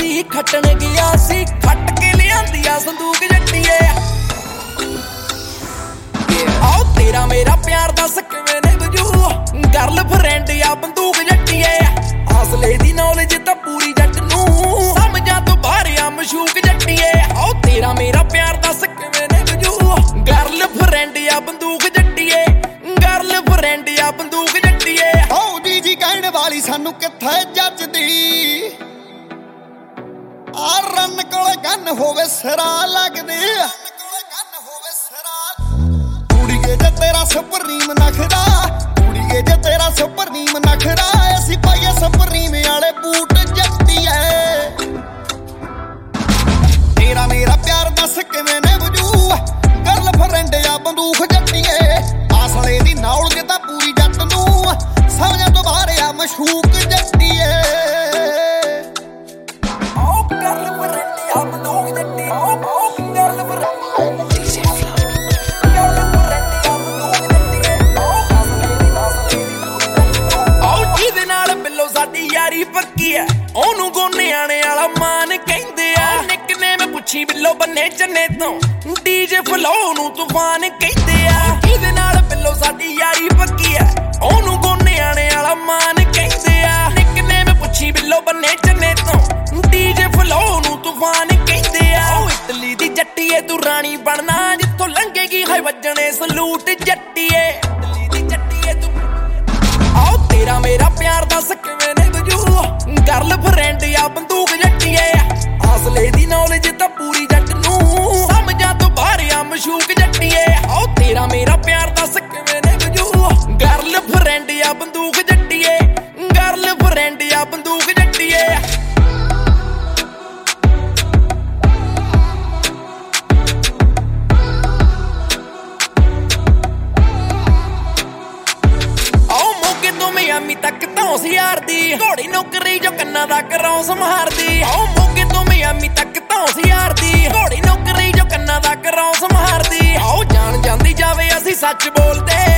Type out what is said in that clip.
दी खटन गया सी खट के लियांदी आ संदूक जट्टिए आओ तेरा मेरा प्यार दस किवें ने वजू गर्ल फ्रेंड या बंदूक जट्टिए असले दी नॉलेज तां पूरी जट नूं समझां तो बाहर आ मशूक जट्टिए आओ तेरा मेरा प्यार दस किवें ने वजू गर्ल फ्रेंड या बंदूक जट्टिए गर्ल फ्रेंड या बंदूक जट्टिए ओ जी कहण वाली सानू कित्थे जचदी आ रन कोले गन होवे सिरा लगदी कुड़ीए जे तेरा सुप्रीम नखरा कुड़ीए जे तेरा सुप्रीम नखरा असीं पाइए सुप्रीम वाले बूट जट्टिए तेरा मेरा प्यार दस किवें ने वजू गर्ल फ्रेंड या बंदूक जट्टिए आसले दी नौल तां पूरी जट नूं समझां तो बाहर आ मशूक जट्टिए गर्ल फ्रेंड या बंदूक जट्टी गर्ल फ्रेंड यारी पक्की है ओनू गोने आने वाला मान कहंदे आ निकनेम पुछी बिल्लो बन्ने चन्ने तो डीजे फ्लो नू तूफान कहंदे आ किदे नाल बिल्लो साडी यारी पक्की है ओनू गोने आने वाला मान कहंदे आ निकनेम पुछी बिल्लो बन्ने चन्ने तो डीजे फ्लो नू तूफान कहंदे आ ओ इटली दी जट्टीए तू रानी बनना जिथों लंघेगी हाय वजने सलूट जट्टीए इटली दी जट्टीए तू आओ तेरा मेरा प्यार दस किवें ने वजू गर्ल फ्रेंड या बंदूक जट्टिए असले दी नॉलेज तां पूरी जट नूं समझां तो बाहर आ मशूक जट्टिए आओ तेरा मेरा प्यार दस किवें ने वजू गर्ल फ्रेंड या बंदूक जट्टिए गर्ल फ्रेंड या बंदूक जट्टिए मियामी तक धौंस यारदी घोड़ी नौकरी जो कन्ना दा करौंस मारदी आओ मोगे तो मियामी तक धौंस यारदी घोड़ी नौकरी जो कन्ना दा करौंस मारदी आओ जान जांदी जावे असीं सच बोलदे